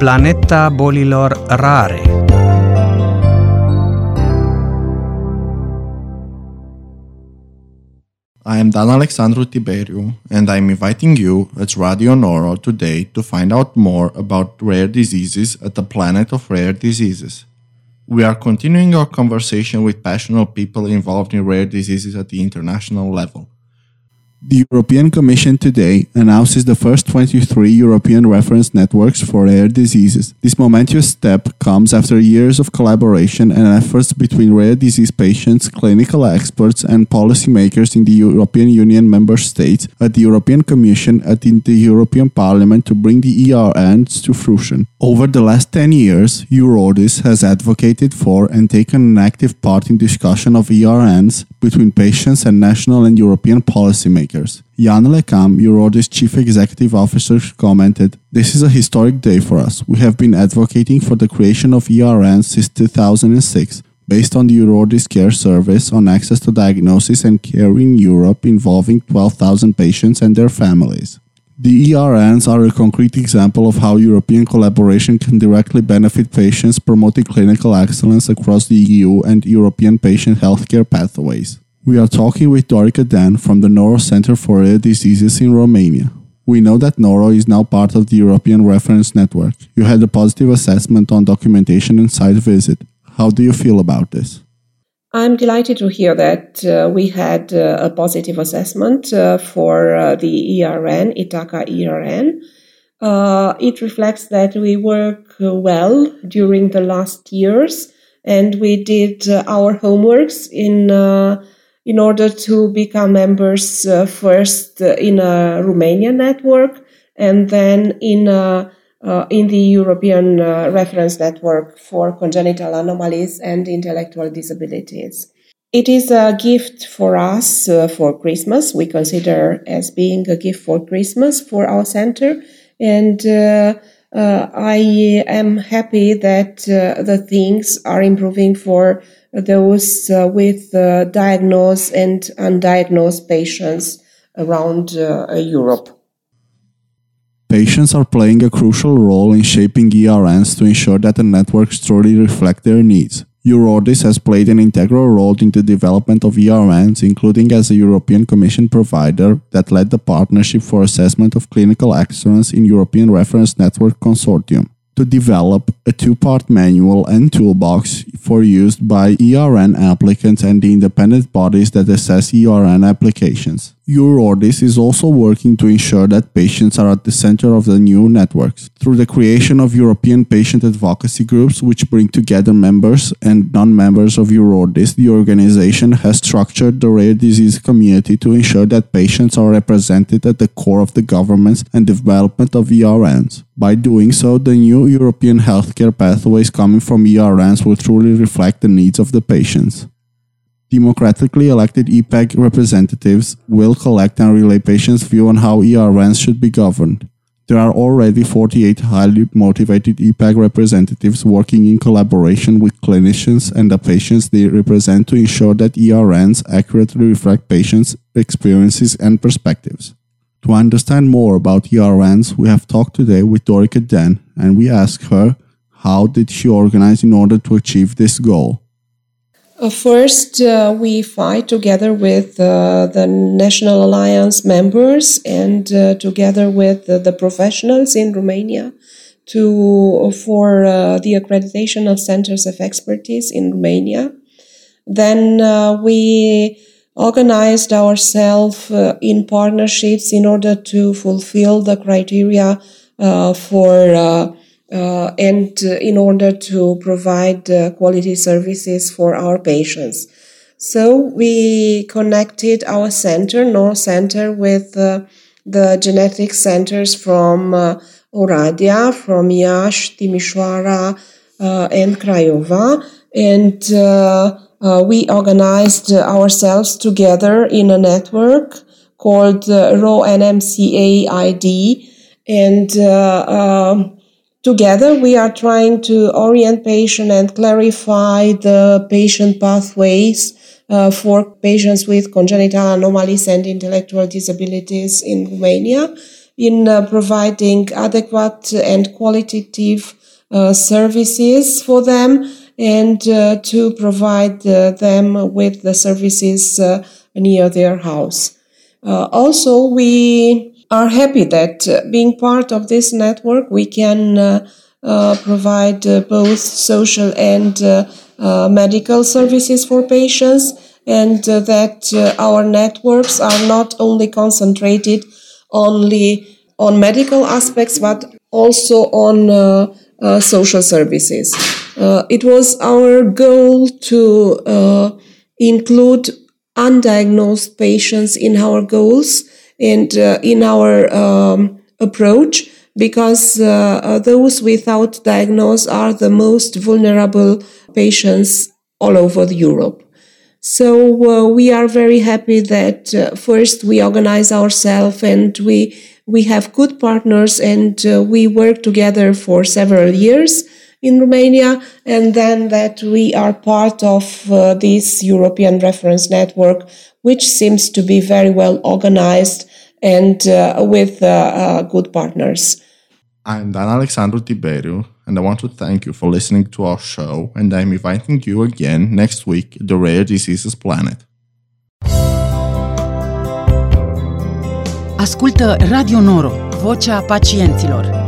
Planeta bolilor rare. I am Dan Alexandru Tiberiu, and I am inviting you at Radio Noro today to find out more about rare diseases at the Planet of Rare Diseases. We are continuing our conversation with passionate people involved in rare diseases at the international level. The European Commission today announces the first 23 European reference networks for rare diseases. This momentous step comes after years of collaboration and efforts between rare disease patients, clinical experts, and policymakers in the European Union member states, at the European Commission, and in the European Parliament to bring the ERNs to fruition. Over the last 10 years, EURORDIS has advocated for and taken an active part in discussion of ERNs between patients and national and European policymakers. Jan Lekam, EURORDIS Chief Executive Officer, commented, "This is a historic day for us. We have been advocating for the creation of ERNs since 2006, based on the EURORDIS Care Service on access to diagnosis and care in Europe involving 12,000 patients and their families." The ERNs are a concrete example of how European collaboration can directly benefit patients, promoting clinical excellence across the EU and European patient healthcare pathways. We are talking with Dorica Dan from the Noro Center for Rare Diseases in Romania. We know that Noro is now part of the European Reference Network. You had a positive assessment on documentation and site visit. How do you feel about this? I'm delighted to hear that we had a positive assessment for the ERN, Ithaca ERN. It reflects that we work well during the last years, and we did our homeworks in order to become members first in a Romanian network and then in the European Reference Network for Congenital Anomalies and Intellectual Disabilities. It is a gift for us for Christmas. We consider as being a gift for Christmas for our center, and I am happy that the things are improving for those with diagnosed and undiagnosed patients around Europe. Patients are playing a crucial role in shaping ERNs to ensure that the networks truly reflect their needs. EURORDIS has played an integral role in the development of ERNs, including as a European Commission provider that led the Partnership for Assessment of Clinical Excellence in European Reference Network Consortium to develop a two-part manual and toolbox for use by ERN applicants and the independent bodies that assess ERN applications. EURORDIS is also working to ensure that patients are at the center of the new networks. Through the creation of European patient advocacy groups, which bring together members and non-members of EURORDIS, the organization has structured the rare disease community to ensure that patients are represented at the core of the governance and development of ERNs. By doing so, the new European healthcare pathways coming from ERNs will truly reflect the needs of the patients. Democratically elected EPAG representatives will collect and relay patients' view on how ERNs should be governed. There are already 48 highly motivated EPAG representatives working in collaboration with clinicians and the patients they represent to ensure that ERNs accurately reflect patients' experiences and perspectives. To understand more about ERNs, we have talked today with Dorica Dan, and we asked her how did she organize in order to achieve this goal. First, we fight together with the National Alliance members and together with the professionals in Romania for the accreditation of centers of expertise in Romania. Then we organized ourselves in partnerships in order to fulfill the criteria and in order to provide quality services for our patients. So we connected our center, Noro Center, with the genetic centers from Oradea, from Iași, Timișoara, and Craiova. And we organized ourselves together in a network called RO-NMCA-ID. And together, we are trying to orient patient and clarify the patient pathways for patients with congenital anomalies and intellectual disabilities in Romania. in providing adequate and qualitative services for them, and to provide them with the services near their house. Also, we are happy that being part of this network, we can provide both social and medical services for patients, and that our networks are not only concentrated only on medical aspects, but also on social services. It was our goal to include undiagnosed patients in our goals and in our approach, because those without diagnosis are the most vulnerable patients all over Europe. So we are very happy that first we organize ourselves and we have good partners, and we work together for several years in Romania, and then that we are part of this European reference network, which seems to be very well organized and with good partners. I'm Dan Alexandru Tiberiu, and I want to thank you for listening to our show, and I'm inviting you again next week at the Rare Diseases Planet. Ascultă Radio Noro, vocea pacienților.